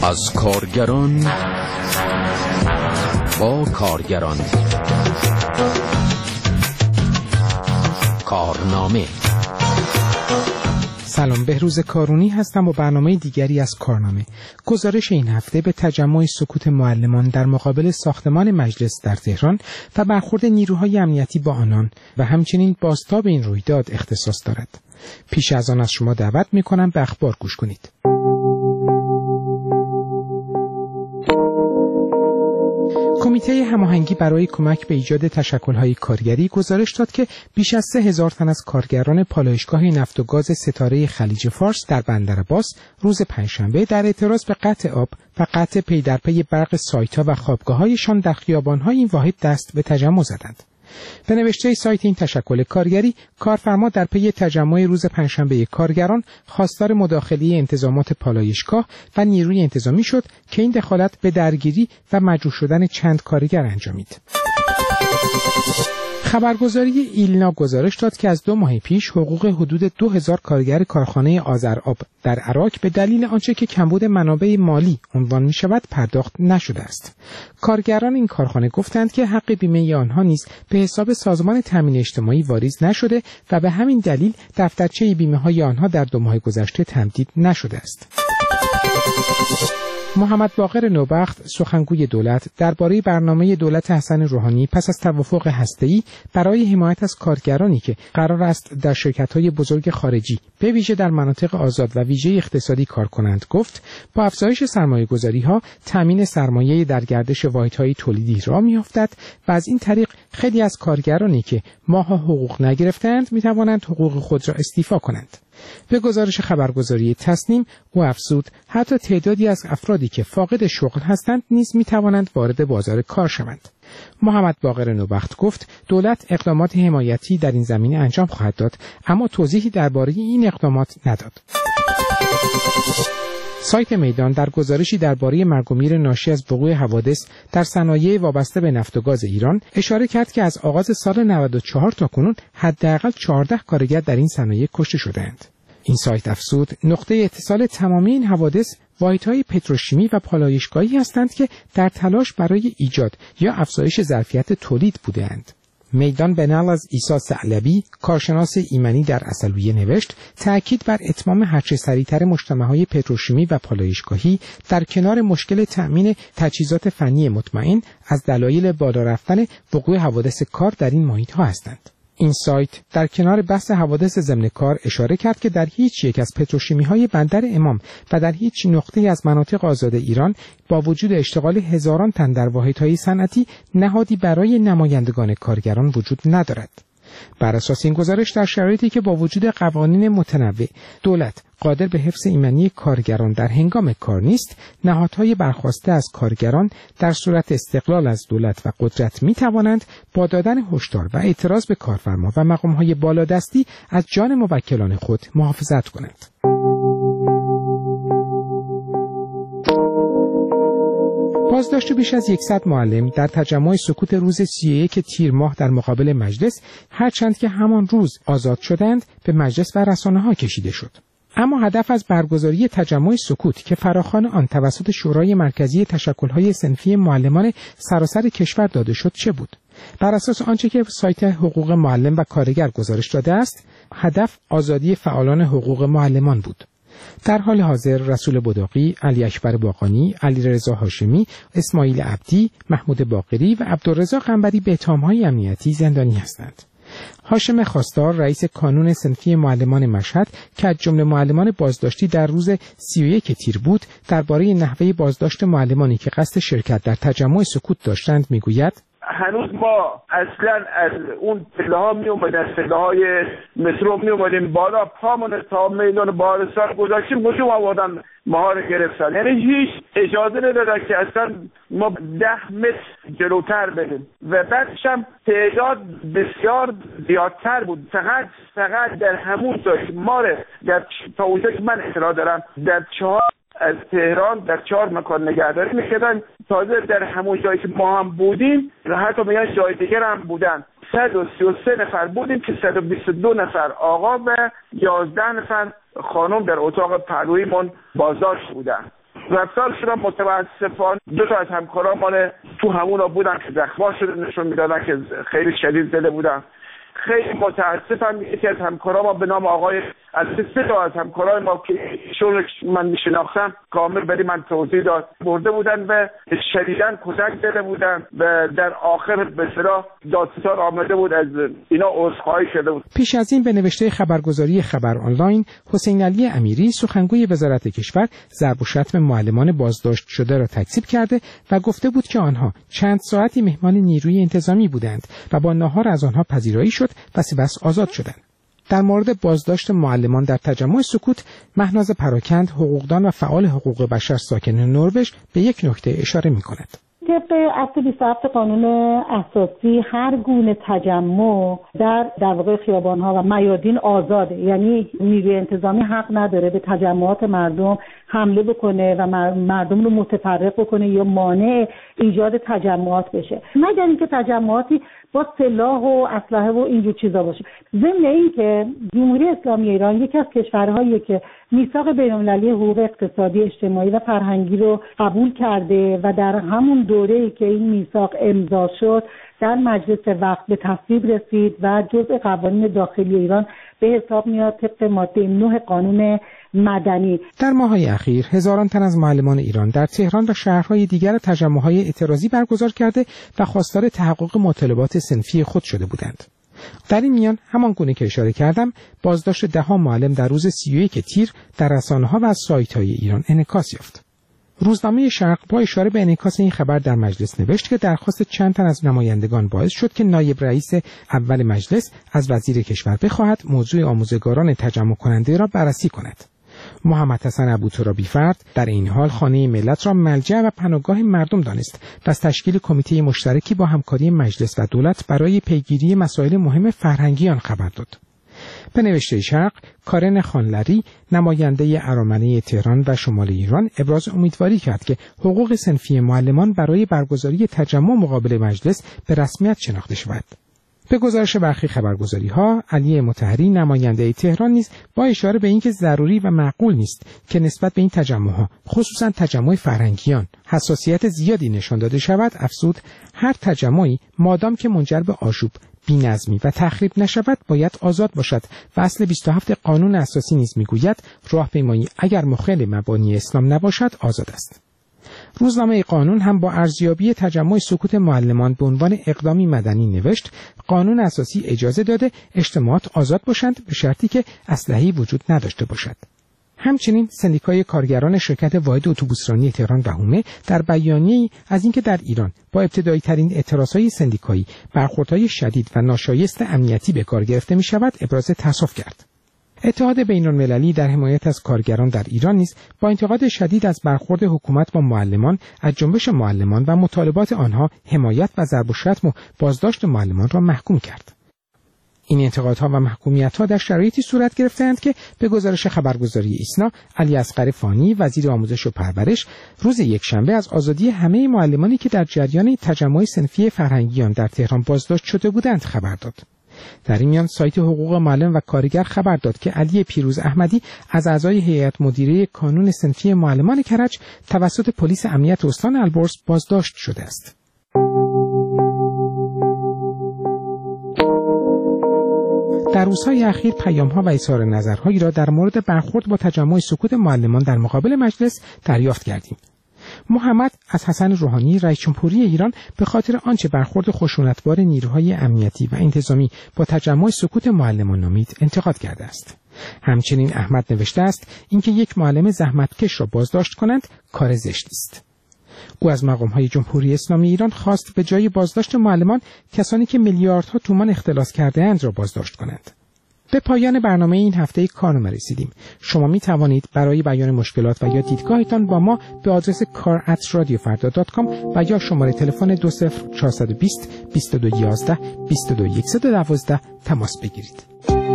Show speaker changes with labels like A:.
A: از کارگران با کارگران. کارنامه.
B: سلام، بهروز کارونی هستم با برنامه دیگری از کارنامه. گزارش این هفته به تجمع سکوت معلمان در مقابل ساختمان مجلس در تهران و برخورد نیروهای امنیتی با آنان و همچنین بازتاب این رویداد اختصاص دارد. پیش از آن از شما دعوت می‌کنم به اخبار گوش کنید. کمیته هماهنگی برای کمک به ایجاد تشکل‌های کارگری گزارش داد که بیش از 3000 تن از کارگران پالایشگاه نفت و گاز ستاره خلیج فارس در بندر عباس روز پنجشنبه در اعتراض به قطع آب و قطع پی در پی برق سایت‌ها و خوابگاه‌هایشان در خیابان‌های این واحد دست به تجمع زدند. به نوشته سایت این تشکل کارگری، کارفرما در پی تجمع روز پنجشنبه کارگران خواستار مداخله انتظامات پالایشگاه و نیروی انتظامی شد که این دخالت به درگیری و مجروح شدن چند کارگر انجامید. خبرگزاری ایلنا گزارش داد که از 2 ماه پیش حقوق حدود 2000 کارگر کارخانه آذرآب در عراق به دلیل آنچه که کمبود منابع مالی عنوان می شود پرداخت نشده است. کارگران این کارخانه گفتند که حق بیمه آنها نیز به حساب سازمان تامین اجتماعی واریز نشده و به همین دلیل دفترچه بیمه های آنها در 2 ماه گذشته تمدید نشده است. محمد باقر نوبخت، سخنگوی دولت، درباره برنامه دولت حسن روحانی پس از توافق هسته‌ای برای حمایت از کارگرانی که قرار است در شرکت‌های بزرگ خارجی به ویژه در مناطق آزاد و ویژه اقتصادی کار کنند گفت با افزایش سرمایه‌گذاری‌ها تامین سرمایه در گردش واحدهای تولیدی راه می‌افتد و از این طریق خیلی از کارگرانی که ماه‌ها حقوق نگرفتند می‌توانند حقوق خود را استیفا کنند. به گزارش خبرگزاری تصنیم او افزود حتی تعدادی از افرادی که فاقد شغل هستند نیز می توانند وارد بازار کار شوند. محمد باقر نوبخت گفت دولت اقدامات حمایتی در این زمینه انجام خواهد داد، اما توضیحی درباره این اقدامات نداد. سایت میدان در گزارشی درباره مرگ و میر ناشی از وقوع حوادث در صنایع وابسته به نفت و گاز ایران اشاره کرد که از آغاز سال 94 تا کنون حداقل 14 کارگر در این صنایع کشته شدند. این سایت افزود نقطه اتصال تمامی این حوادث واحدهای پتروشیمی و پالایشگاهی هستند که در تلاش برای ایجاد یا افزایش ظرفیت تولید بودند. میدان به نقل از عیسی ثعلبی، کارشناس ایمنی در عسلویه نوشت تأکید بر اتمام هرچه سریعتر مجتمع‌های پتروشیمی و پالایشگاهی در کنار مشکل تأمین تجهیزات فنی مطمئن از دلایل بالا رفتن وقوع حوادث کار در این محیط‌ها هستند. این سایت در کنار بحث حوادث ضمن کار اشاره کرد که در هیچ یک از پتروشیمی‌های بندر امام و در هیچ نقطه‌ای از مناطق آزاد ایران با وجود اشتغال هزاران تن در واحدهای صنعتی نهادی برای نمایندگان کارگران وجود ندارد. بر اساس این گزارش در شرایطی که با وجود قوانین متنوع دولت قادر به حفظ ایمنی کارگران در هنگام کار نیست، نهادهای برخواسته از کارگران در صورت استقلال از دولت و قدرت می توانند با دادن هشدار و اعتراض به کارفرما و مقامهای بالادستی از جان موکلان خود محافظت کنند. بازداشت بیش از 100 معلم در تجمع سکوت روز 31 تیر ماه در مقابل مجلس، هرچند که همان روز آزاد شدند، به مجلس و رسانه‌ها کشیده شد. اما هدف از برگزاری تجمع سکوت که فراخوان آن توسط شورای مرکزی تشکل‌های صنفی معلمان سراسر کشور داده شد چه بود؟ بر اساس آنچه که سایت حقوق معلم و کارگر گزارش داده است، هدف آزادی فعالان حقوق معلمان بود. در حال حاضر رسول بداقی، علی اکبر باقانی، علیرضا هاشمی، اسماعیل عبدی، محمود باقری و عبدالرضا قنبری به اتهام‌های امنیتی زندانی هستند. هاشم خواستار رئیس کانون صنفی معلمان مشهد که از جمله معلمان بازداشتی در روز 31 تیر بود درباره نحوه بازداشت معلمانی که قصد شرکت در تجمع سکوت داشتند میگوید
C: هنوز ما اصلا از اون پله‌ها میومدیم، از پله‌های مترو میومدیم بالا، پامون تا میدان بارستان گذاشتیم گوشم آوردن ماها رو گرفتن. یعنی هیچ اجازه ندادن که اصلا ما 10 متر جلوتر بریم و بعدش هم تعداد بسیار زیادتر بود. فقط در همون داشت ما در تا اونجا که من اطلاع دارم در 4 از تهران در 4 مکان نگهداری می‌کردن. تازه در همون جایی که ما هم بودیم حتی میان جای دیگر هم بودن 133 نفر بودیم که 122 نفر آقا و 11 نفر خانم در اتاق پهلویمون بازداشت بودن. رفتار شدم. متاسفانه دو تا از همکاران تو همونا بودن که زخم‌ها شده نشون میدادن که خیلی شدید زده بودن. خیلی متاسفم. یکی از همکاران به نام آقای از سه تا از همکاران ما که ایشون من میشناختم کامل برای من توضیح داد، برده بودن و شدیداً کتک زده بودن و در آخر به اصطلاح دادستان آمده بود از اینا عذرخواهی شده بود.
B: پیش از این به نوشته خبرگزاری خبر آنلاین، حسین علی امیری سخنگوی وزارت کشور ضرب و شتم معلمان بازداشت شده را تکذیب کرده و گفته بود که آنها چند ساعتی مهمان نیروی انتظامی بودند و با ناهار از آنها پذیرایی شد و سپس آزاد شدند. در مورد بازداشت معلمان در تجمع سکوت، مهناز پراکند، حقوقدان و فعال حقوق بشر ساکن نروژ به یک نکته اشاره می‌کند.
D: طبق اصل 27 قانون اساسی هر گونه تجمع در واقع خیابان‌ها و میادین آزاده، یعنی نیروی انتظامی حق نداره به تجمعات مردم حمله بکنه و مردم رو متفرق بکنه یا مانع ایجاد تجمعات بشه، مگر اینکه تجمعاتی با سلاح و اسلحه و اینجور چیزا باشه. ضمن اینکه جمهوری اسلامی ایران یکی از کشورهاییه که میثاق بین‌المللی حقوق اقتصادی، اجتماعی و فرهنگی رو قبول کرده و در همون دوره‌ای که این میثاق امضا شد در مجلس وقت به تصویب رسید و جزء قوانین داخلی ایران به حساب میاد طبق ماده 9 قانون مدنی.
B: در ماه‌های اخیر هزاران تن از معلمان ایران در تهران و شهرهای دیگر تجمع‌های اعتراضی برگزار کرده و خواستار تحقق مطالبات صنفی خود شده بودند. در این میان همان گونه که اشاره کردم، بازداشت 10 معلم در روز 31 تیر در رسانه‌ها و سایت‌های ایران انعکاس یافت. روزنامه شرق با اشاره به انعکاس این خبر در مجلس نوشت که درخواست چند تن از نمایندگان باعث شد که نایب رئیس اول مجلس از وزیر کشور بخواهد موضوع آموزگاران تجمع کننده را بررسی کند. محمد حسن ابوترابی فرد در این حال خانه ملت را ملجأ و پناهگاه مردم دانست و از تشکیل کمیته مشترکی با همکاری مجلس و دولت برای پیگیری مسائل مهم فرهنگی آن خبر داد. به نوشته شرق، کارن خانلری نماینده ارامنه تهران و شمال ایران ابراز امیدواری کرد که حقوق صنفی معلمان برای برگزاری تجمع مقابل مجلس به رسمیت شناخته شود. به گزارش برخی خبرگزاری‌ها، علی مطهری نماینده تهران نیز با اشاره به اینکه ضروری و معقول نیست که نسبت به این تجمع‌ها، خصوصا تجمع فرهنگیان، حساسیت زیادی نشان داده شود، افزود هر تجمعی مادام که منجر به آشوب، بی‌نظمی و تخریب نشود باید آزاد باشد و اصل 27 قانون اساسی نیز میگوید راهپیمایی اگر مخالف مبانی اسلام نباشد آزاد است. روزنامه قانون هم با ارزیابی تجمع سکوت معلمان به عنوان اقدامی مدنی نوشت قانون اساسی اجازه داده اجتماعات آزاد باشند به شرطی که اسلحه‌ای وجود نداشته باشد. همچنین سندیکای کارگران شرکت واحد اتوبوسرانی تهران و حومه در بیانیه‌ای از اینکه در ایران با ابتدایی ترین اعتراضهای سندیکایی برخوردهای شدید و ناشایست امنیتی به کار گرفته می شود ابراز تأسف کرد. اتحاد بین‌المللی در حمایت از کارگران در ایران نیز با انتقاد شدید از برخورد حکومت با معلمان از جنبش معلمان و مطالبات آنها حمایت و ضرب و شتم و بازداشت معلمان را محکوم کرد. این انتقادها و محکومیت‌ها در شرایطی صورت گرفتند که به گزارش خبرگزاری ایسنا، علی اصغر فانی وزیر آموزش و پرورش روز یکشنبه از آزادی همه معلمانی که در جریان تجمع صنفی فرهنگیان در تهران بازداشت شده بودند خبر داد. در این میان سایت حقوق معلم و کارگر خبر داد که علی پیروز احمدی از اعضای هیئت مدیره کانون صنفی معلمان کرج توسط پلیس امنیت استان البرز بازداشت شده است. در روزهای اخیر پیام‌ها و اظهار نظرهایی را در مورد برخورد با تجمع سکوت معلمان در مقابل مجلس دریافت کردیم. محمد از حسن روحانی رئیس جمهوری ایران به خاطر آنچه برخورد خشونتبار نیروهای امنیتی و انتظامی با تجمع سکوت معلمان نامید انتقاد کرده است. همچنین احمد نوشته است اینکه یک معلم زحمتکش را بازداشت کنند کار زشتی است. او از مقام‌های جمهوری اسلامی ایران خواست به جای بازداشت معلمان کسانی که میلیاردها تومان اختلاس کرده‌اند را بازداشت کنند. به پایان برنامه این هفته کارنامه رسیدیم. شما می توانید برای بیان مشکلات و یا دیدگاهتان با ما به آدرس kar@radiofarda.com و یا شماره تلفن 20420 2211 22112 تماس بگیرید.